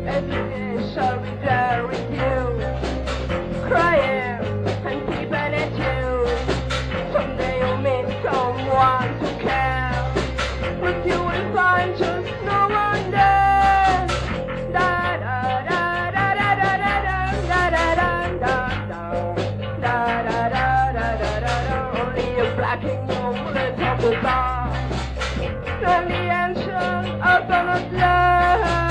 every day shall be there with you, crying and keeping it you. Someday you'll meet someone to care, but you will find just no one there. Da da da da da da da da da da da da da da da da. Only a blacking moment of the dark, and the ancient ultimate love.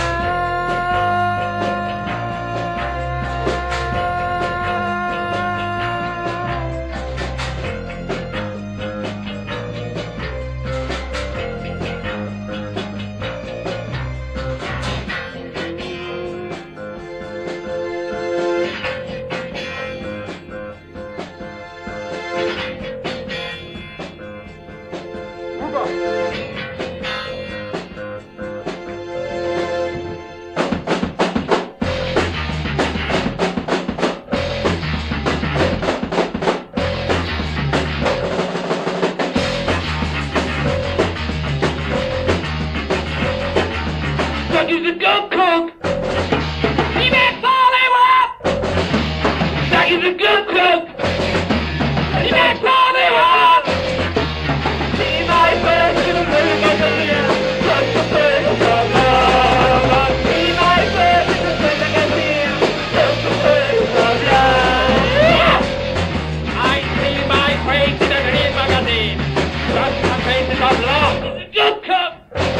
He's a good cook. He makes all they want. Jack is a good cook. He makes all they want. See my face in the magazine, such a face of love. See my face in the magazine, such a face of love. I see my face in the magazine, such a face of love. He's a good cook.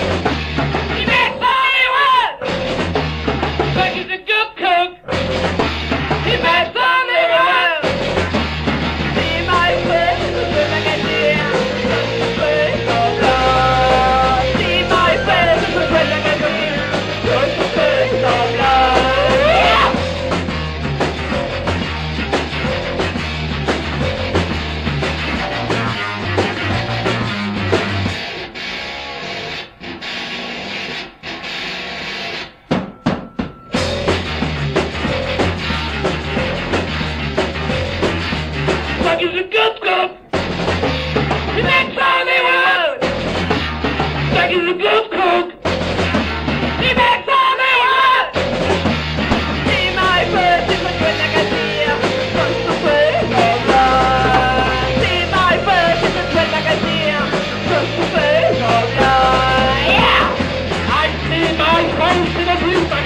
He's a good cook. He makes all they want. Jack is a good cook. He makes all they want. See my face in the good magazine, such a face of love. See my face in the good magazine, such a face of love. Yeah, I see my face in the good